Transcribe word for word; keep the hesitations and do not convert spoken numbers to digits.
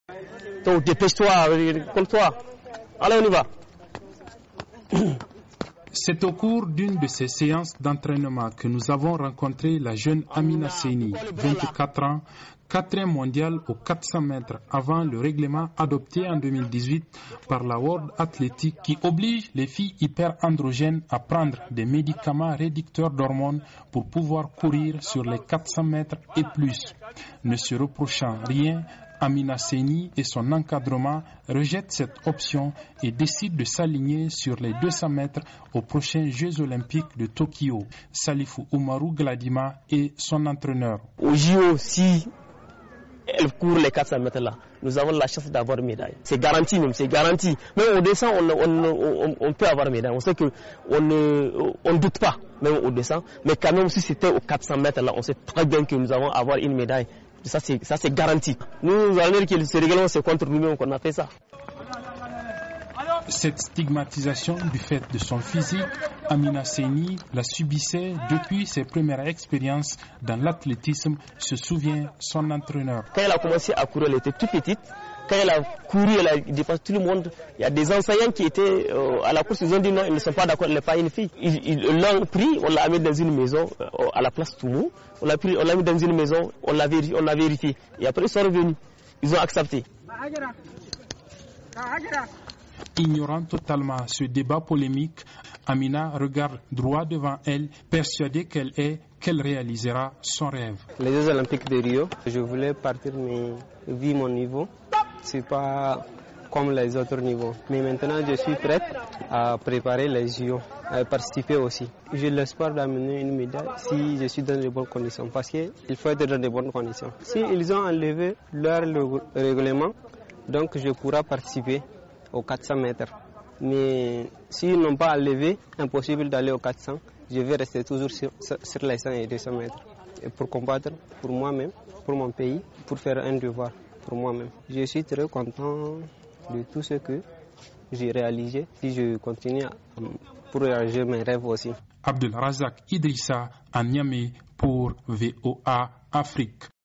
Donc dépêche-toi, compte-toi. Allez, on y va. C'est au cours d'une de ces séances d'entraînement que nous avons rencontré la jeune Amina Seni, vingt-quatre ans, quatrième mondiale aux quatre cents mètres avant le règlement adopté en deux mille dix-huit par la World Athletic qui oblige les filles hyperandrogènes à prendre des médicaments réducteurs d'hormones pour pouvoir courir sur les quatre cents mètres et plus. Ne se reprochant rien, Amina Seni et son encadrement rejettent cette option et décident de s'aligner sur les deux cents mètres aux prochains Jeux Olympiques de Tokyo. Salifou Oumarou Gladima est son entraîneur. Au J O, si elle court les quatre cents mètres là, nous avons la chance d'avoir une médaille. C'est garanti même, c'est garanti. Même au descend, on, on, on, on peut avoir une médaille. On sait qu'on ne on doute pas, même au descend. Mais quand même, si c'était aux quatre cents mètres là, on sait très bien que nous allons avoir une médaille. Ça c'est, ça c'est garanti. Nous, nous allons dire que ce règlement, c'est contre nous-mêmes qu'on a fait ça. Cette stigmatisation du fait de son physique, Amina Seni la subissait depuis ses premières expériences dans l'athlétisme, se souvient son entraîneur. Quand elle a commencé à courir, elle était toute petite. Quand elle a couru, elle a dépassé tout le monde. Il y a des enseignants qui étaient euh, à la course, ils ont dit non, ils ne sont pas d'accord, elle n'est pas une fille. Ils, ils l'ont pris, on l'a mis dans une maison euh, à la place Toumou. On l'a pris, on l'a mis dans une maison, on l'a vérifié, on l'a vérifié. Et après ils sont revenus, ils ont accepté. Ignorant totalement ce débat polémique, Amina regarde droit devant elle, persuadée qu'elle est, qu'elle réalisera son rêve. Les Jeux Olympiques de Rio, je voulais partir, mais vu mon niveau, c'est pas comme les autres niveaux. Mais maintenant, je suis prête à préparer les J O, à participer aussi. J'ai l'espoir d'amener une médaille si je suis dans de bonnes conditions, parce qu'il faut être dans de bonnes conditions. Si ils ont enlevé leur règlement, donc je pourrai participer aux quatre cents mètres. Mais s'ils n'ont pas enlevé, impossible d'aller aux quatre cents. Je vais rester toujours sur, sur les cent et deux cents mètres. Et pour combattre pour moi-même, pour mon pays, pour faire un devoir pour moi-même. Je suis très content de tout ce que j'ai réalisé. Si je continue pour réaliser mes rêves aussi. Abdel Razak Idrissa à Niamey pour V O A Afrique.